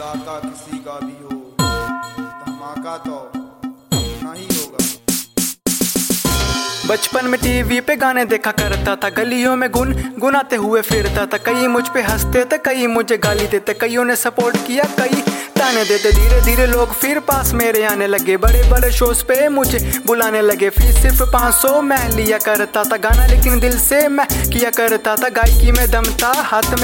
दाता किसी का भी हो, धमाका तो नहीं होगा। बचपन में टीवी पे गाने देखा करता था, गलियों में गुनगुनाते हुए फिरता था। कई मुझ पे हंसते थे, कई मुझे गाली देते, कईयों ने सपोर्ट किया, कई ताने देते। धीरे धीरे लोग फिर पास मेरे आने लगे, बड़े बड़े शोज पे मुझे बुलाने लगे। फीस सिर्फ 500 मैं लिया करता था, गाना लेकिन दिल से मैं किया करता था। गायकी में दम था, हाथ में